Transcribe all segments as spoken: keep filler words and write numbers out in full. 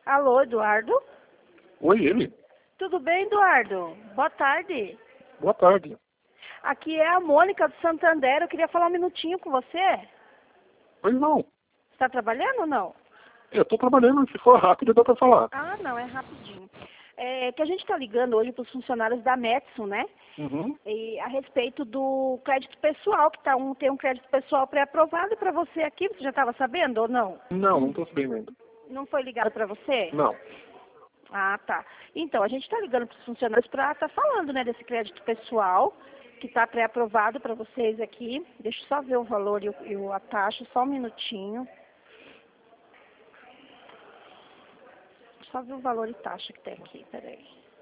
Alô, Eduardo? Oi, ele. Tudo bem, Eduardo? Boa tarde. Boa tarde. Aqui é a Mônica do Santander. Eu queria falar um minutinho com você. Pois não. Você está trabalhando ou não? Eu tô trabalhando, se for rápido dá pra falar. Ah, não, é rapidinho. É que a gente está ligando hoje para os funcionários da Metson, né? Uhum. E a respeito do crédito pessoal, que tá um, tem um crédito pessoal pré-aprovado para você aqui. Você já estava sabendo ou não? Não, não tô sabendo ainda. Não foi ligado para você? Não. Ah, tá. Então, a gente está ligando para os funcionários para estar falando, né, desse crédito pessoal, que está pré-aprovado para vocês aqui. Deixa eu só ver o valor e, o, e o- a taxa, só um minutinho. Só ver o valor e taxa que tem aqui, peraí.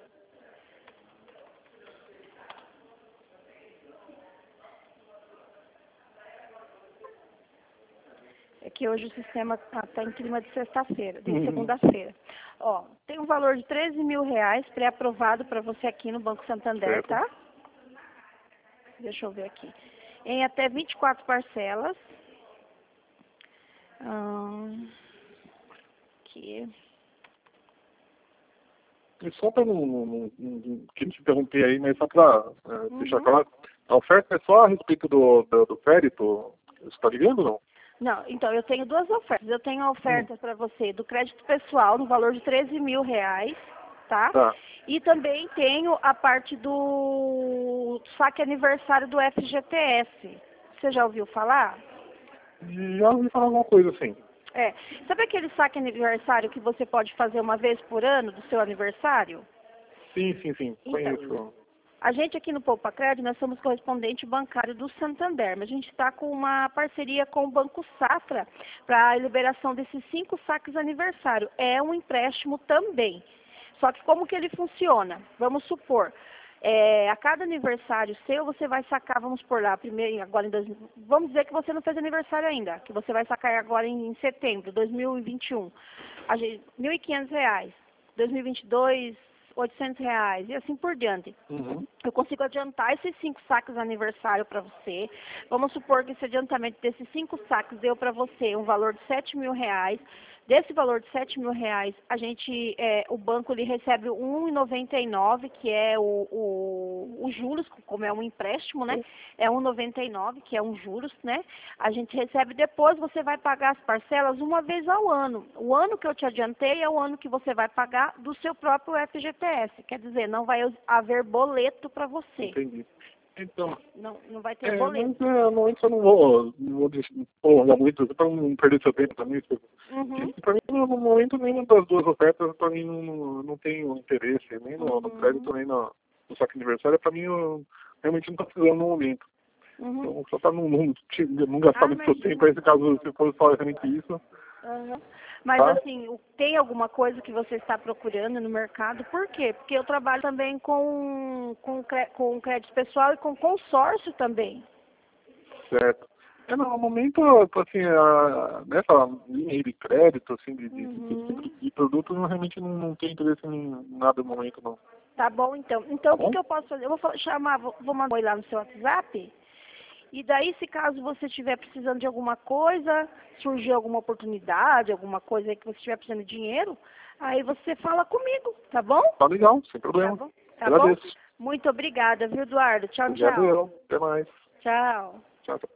É que hoje o sistema está em clima de sexta-feira, de Uhum. segunda-feira. Ó, tem um valor de treze mil reais pré-aprovado para você aqui no Banco Santander, Certo. tá? Deixa eu ver aqui. Em até vinte e quatro parcelas. Hum, aqui. E só pra não, não, não, não que te interromper aí, mas só pra é, deixar Uhum. claro, a oferta é só a respeito do, do, do crédito, você tá ligando ou não? Não, então eu tenho duas ofertas. Eu tenho a Hum. oferta para você do crédito pessoal no valor de treze mil reais, tá? Tá. E também tenho a parte do saque aniversário do F G T S. Você já ouviu falar? E já ouvi falar alguma coisa assim. É. Sabe aquele saque aniversário que você pode fazer uma vez por ano do seu aniversário? Sim, sim, sim. Então, Conheço. a gente aqui no Poupa Crédito, nós somos correspondente bancário do Santander, mas a gente está com uma parceria com o Banco Safra para a liberação desses cinco saques aniversário. É um empréstimo também. Só que como que ele funciona? Vamos supor, é, a cada aniversário seu, você vai sacar, vamos por lá, primeiro, agora em dois, vamos dizer que você não fez aniversário ainda, que você vai sacar agora em, em setembro de dois mil e vinte e um, a gente, mil e quinhentos reais, dois mil e vinte e dois, oitocentos reais, e assim por diante. Uhum. Eu consigo adiantar esses cinco saques de aniversário para você. Vamos supor que esse adiantamento desses cinco saques deu para você um valor de sete mil reais. Desse valor de sete mil reais, a gente, é, o banco ele recebe um vírgula noventa e nove, que é o, o, o juros, como é um empréstimo, né? É um vírgula noventa e nove, que é um juros, né? A gente recebe depois, você vai pagar as parcelas uma vez ao ano. O ano que eu te adiantei é o ano que você vai pagar do seu próprio F G T S. Quer dizer, não vai haver boleto para você. Entendi. Então, Não, não vai ter é, boleto. mas é, normalmente eu não vou, não vou deixar- prolongar muito, para não perder seu tempo também. Uhum, Para mim, no momento, nenhuma das duas ofertas, para mim, não, não tenho interesse, nem no, no crédito, uhum, nem no, no saque aniversário. Para mim, eu realmente não estou precisando no momento. uhum. Então, só para não, não, te- não gastar Ah, muito seu imagina. tempo, aí, se caso se for só realmente isso, Aham. Mas tá? assim, o- tem alguma coisa que você está procurando no mercado? Por quê? Porque eu trabalho também com, com, cre- com crédito pessoal e com consórcio também. Certo. É, não, no momento, assim, a, nessa linha aí de crédito, assim, de, de, de, Uhum. de, de produto, eu realmente não, não tenho interesse em nada no momento, não. Tá bom, então. Então, Tá o que, bom? que eu posso fazer? Eu vou fa- chamar, vou, vou mandar um oi lá no seu WhatsApp. E daí, se caso você estiver precisando de alguma coisa, surgir alguma oportunidade, alguma coisa aí que você estiver precisando de dinheiro, aí você fala comigo, tá bom? Tá legal, sem Tá problema. bom? Tá bom? Agradeço. Muito obrigada, viu, Eduardo? Tchau, Obrigado tchau. eu. Até mais. Tchau. Tchau, tchau.